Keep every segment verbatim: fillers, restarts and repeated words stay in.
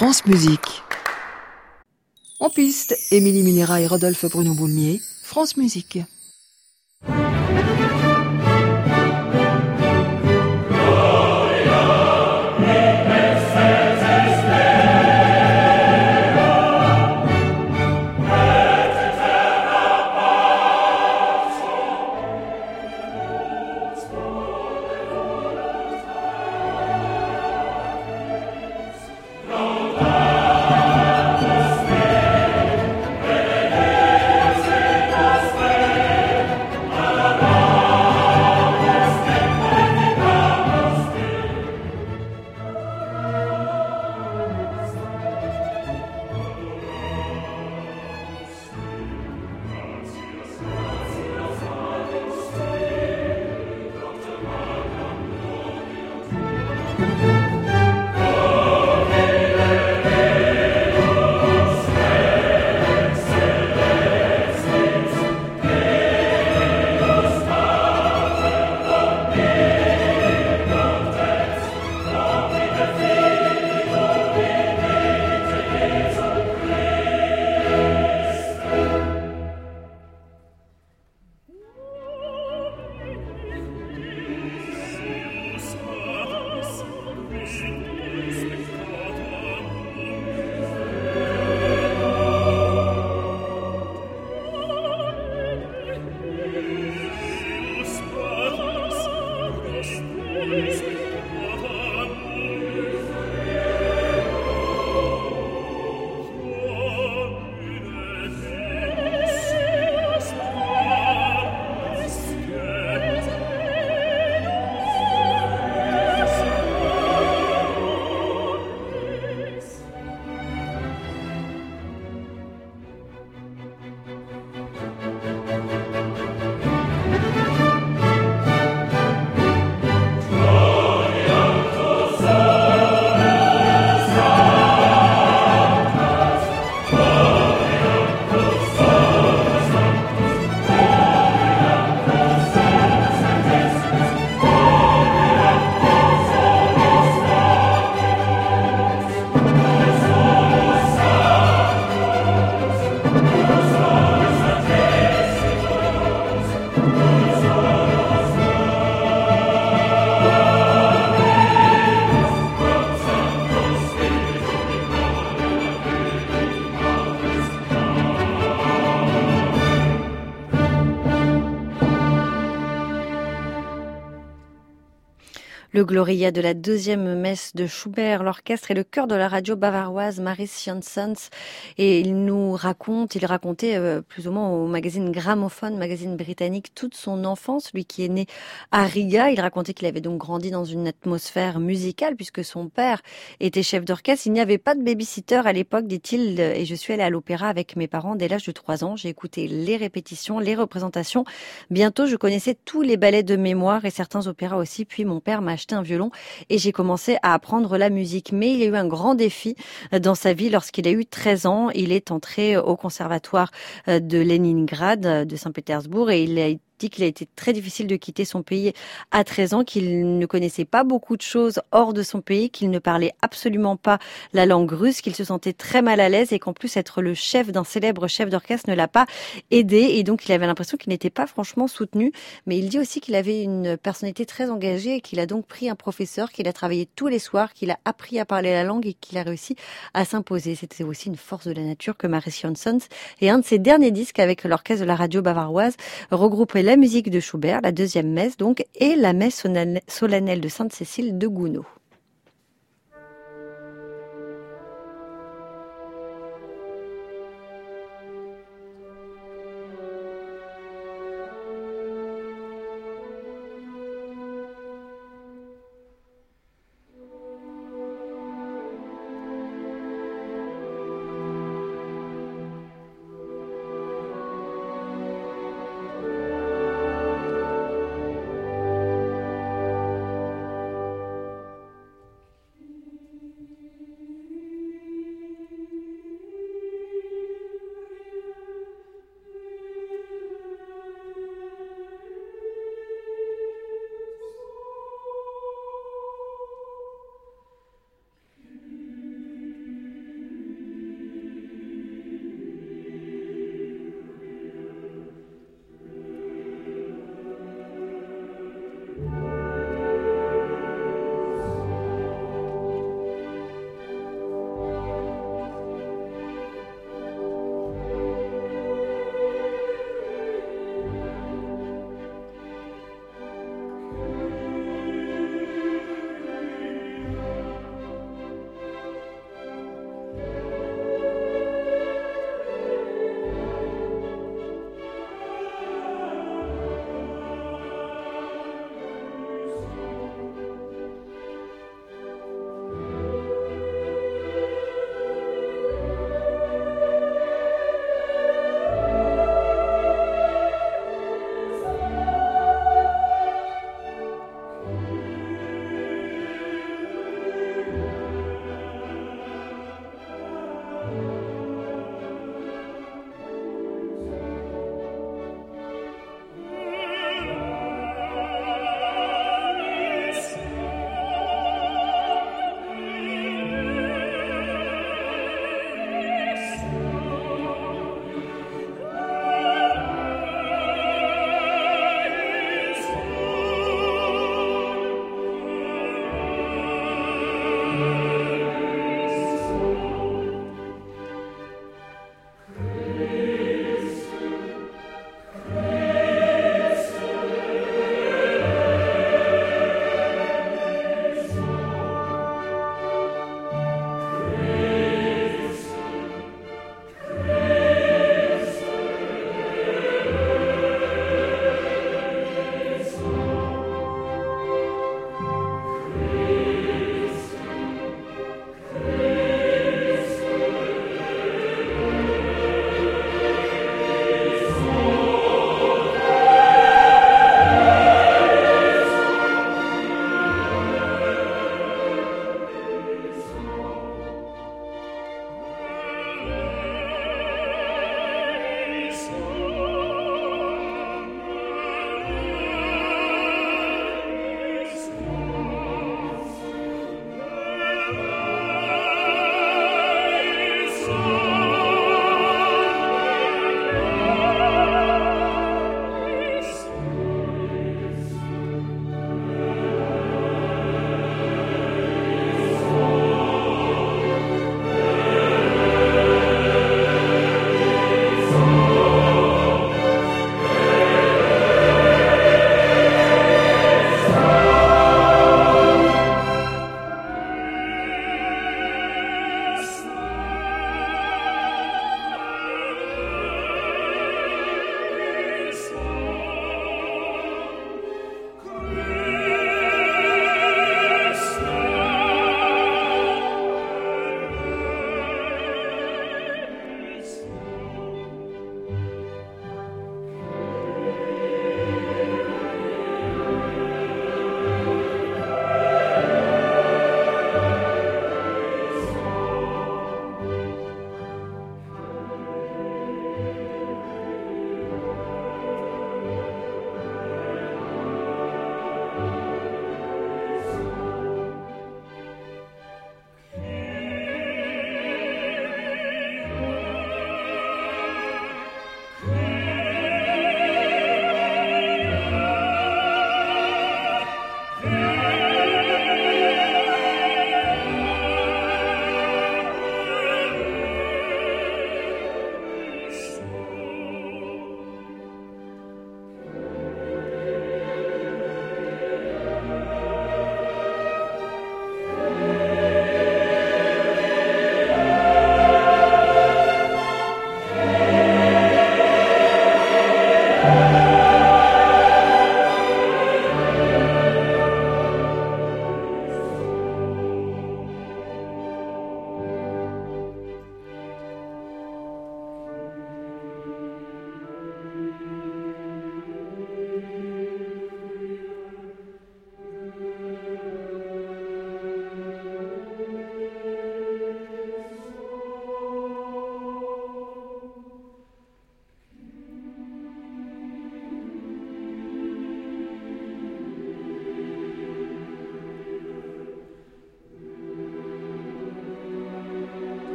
France Musique. En piste, Émilie Minera et Rodolphe Bruno Boulmier, France Musique. Le Gloria de la deuxième messe de Schubert, l'orchestre et le chœur de la radio bavaroise Maris Janssens. Et il nous raconte, il racontait euh, plus ou moins au magazine Gramophone, magazine britannique, toute son enfance, lui qui est né à Riga. Il racontait qu'il avait donc grandi dans une atmosphère musicale puisque son père était chef d'orchestre. Il n'y avait pas de baby-sitter à l'époque, dit-il, et je suis allé à l'opéra avec mes parents dès l'âge de trois ans. J'ai écouté les répétitions, les représentations. Bientôt, je connaissais tous les ballets de mémoire et certains opéras aussi. Puis mon père m'a acheté un violon et j'ai commencé à apprendre la musique. Mais il y a eu un grand défi dans sa vie lorsqu'il a eu treize ans. Il est entré au conservatoire de Leningrad, de Saint-Pétersbourg, et il a dit qu'il a été très difficile de quitter son pays à treize ans, qu'il ne connaissait pas beaucoup de choses hors de son pays, qu'il ne parlait absolument pas la langue russe, qu'il se sentait très mal à l'aise et qu'en plus être le chef d'un célèbre chef d'orchestre ne l'a pas aidé, et donc il avait l'impression qu'il n'était pas franchement soutenu. Mais il dit aussi qu'il avait une personnalité très engagée et qu'il a donc pris un professeur, qu'il a travaillé tous les soirs, qu'il a appris à parler la langue et qu'il a réussi à s'imposer. C'était aussi une force de la nature que Maris Janssens. Et un de ses derniers disques avec l'orchestre de la radio bavaroise regroupait la musique de Schubert, la deuxième messe donc, et la messe solennelle de Sainte-Cécile de Gounod.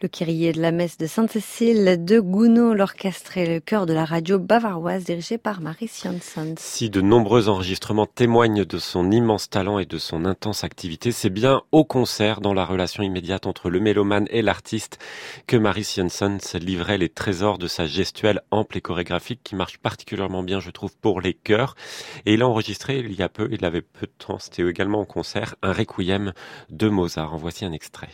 Le Kyrie de la messe de Sainte-Cécile de Gounod, l'orchestre et le chœur de la radio bavaroise dirigé par Maris Janssens. Si de nombreux enregistrements témoignent de son immense talent et de son intense activité, c'est bien au concert, dans la relation immédiate entre le mélomane et l'artiste, que Maris Janssens livrait les trésors de sa gestuelle ample et chorégraphique qui marche particulièrement bien, je trouve, pour les chœurs. Et il a enregistré il y a peu, il avait peu de temps, c'était également au concert, un requiem de Mozart. En voici un extrait.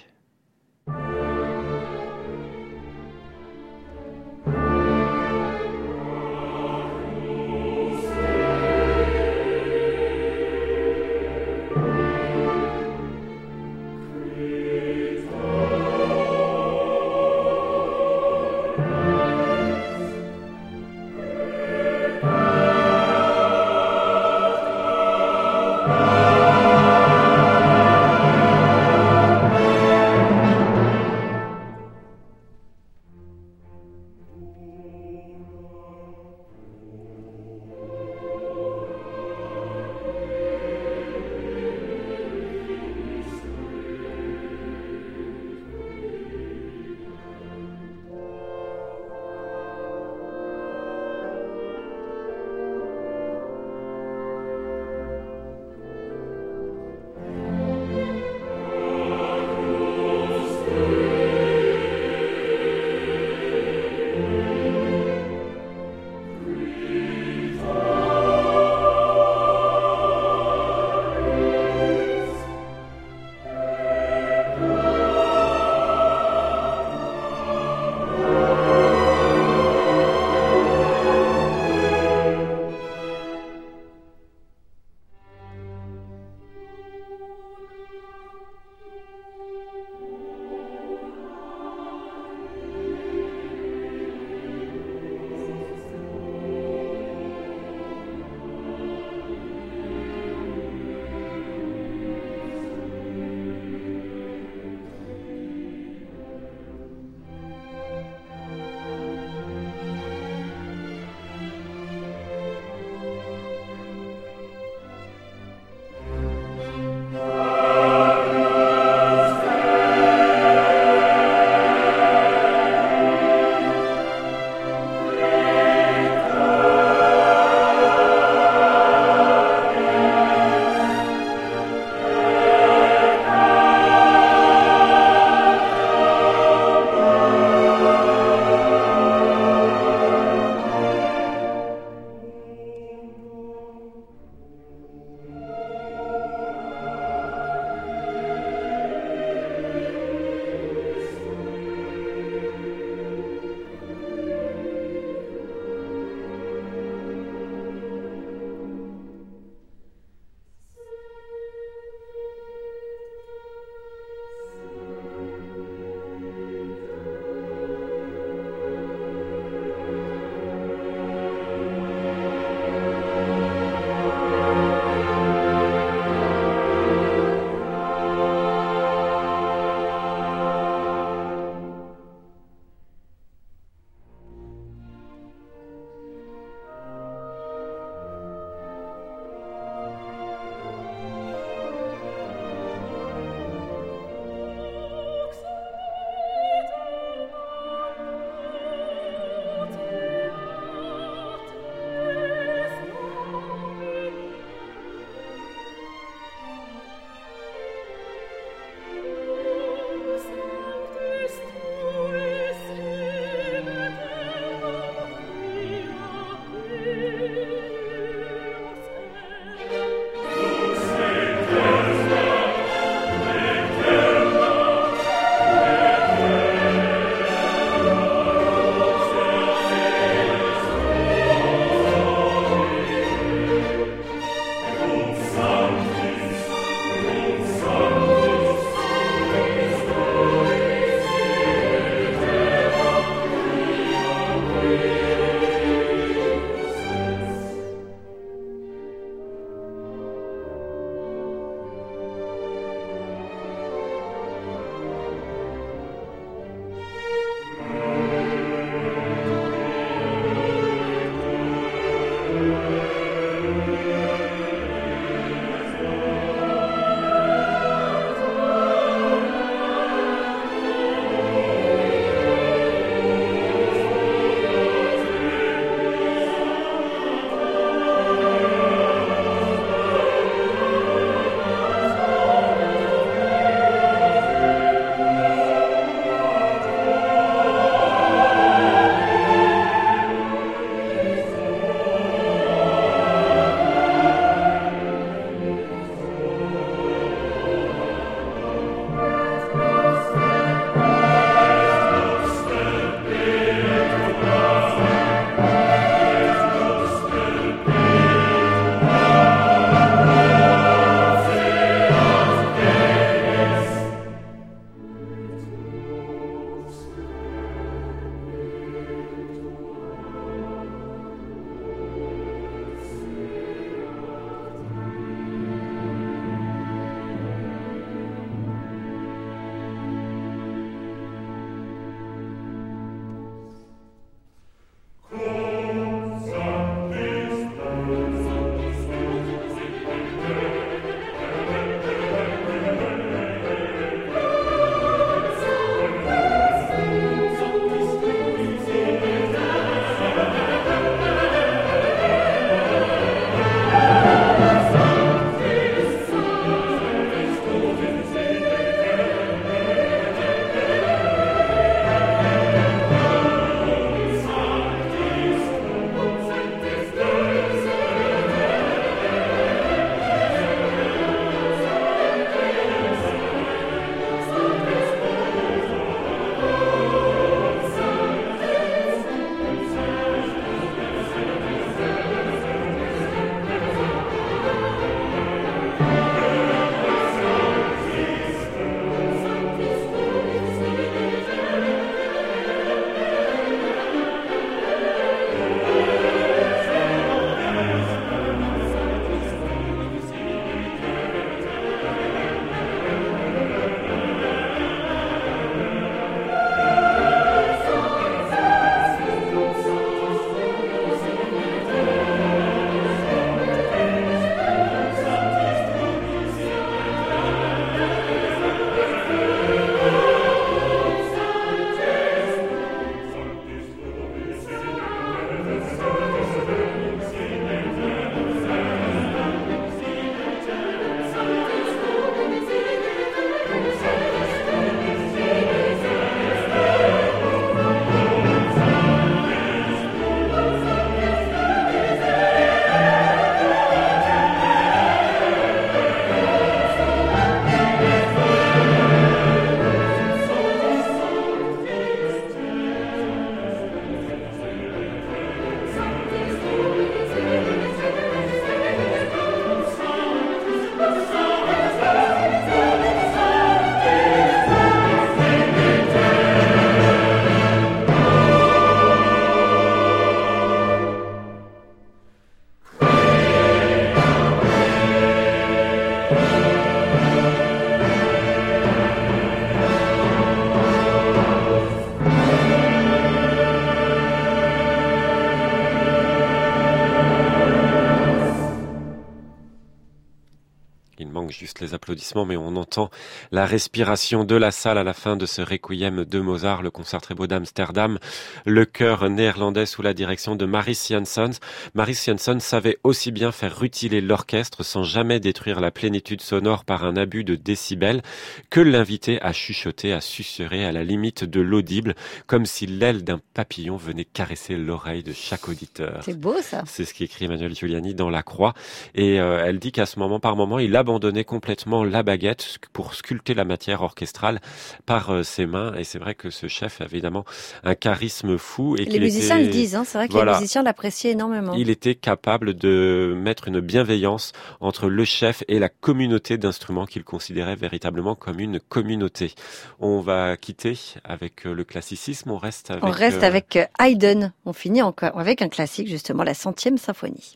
manque juste les applaudissements, mais on entend la respiration de la salle à la fin de ce requiem de Mozart, le concert très beau d'Amsterdam, le chœur néerlandais sous la direction de Maris Janssens. Maris Janssens savait aussi bien faire rutiler l'orchestre sans jamais détruire la plénitude sonore par un abus de décibels que l'inviter à chuchoter, à susurrer à la limite de l'audible, comme si l'aile d'un papillon venait caresser l'oreille de chaque auditeur. C'est beau ça. C'est ce qu'écrit Emmanuel Giuliani dans La Croix. Et euh, elle dit qu'à ce moment, par moment, il abandonnait complètement la baguette pour sculpter la matière orchestrale par euh, ses mains. Et c'est vrai que ce chef a évidemment un charisme fou. Et les musiciens était... le disent, hein. C'est vrai que voilà. les musiciens l'appréciaient énormément. Il était capable de mettre une bienveillance entre le chef et la communauté d'instruments qu'il considérait véritablement comme une communauté. On va quitter avec le classicisme, on reste avec... On reste euh... avec Haydn. On finit encore avec un classique, justement, la centième symphonie.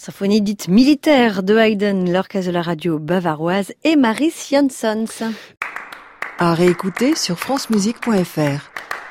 Symphonie dite militaire de Haydn, l'orchestre de la radio bavaroise et Mariss Jansons. À réécouter sur francemusique point f r.